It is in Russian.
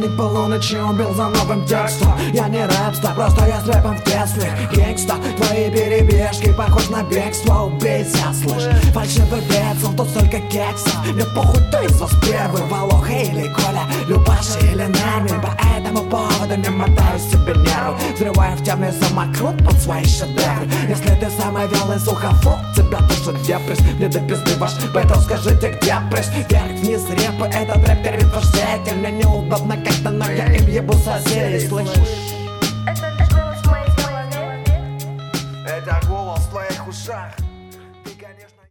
Будильник полуночи убил за новым текстом. Я не рэпста, просто я с рэпом в детстве. Гангста, твои перебежки похож на бегство. Убейся, слышь, фальшивый бедцев, тут столько кексов. Мне похуй, кто из вас первый, Волоха или Коля, Любаша или Нермин. По этому поводу не мотаю себе нервы, взрываю в темный самокрут под свои шедевры. Если ты самый вялый сухофрут, тебя тоже депресс. Мне до пизды ваш бэтл, скажите, где пресс? Вверх-вниз репы, этот рэп первит вождитель. Мне неудобно как-то, но я им ебу соседей.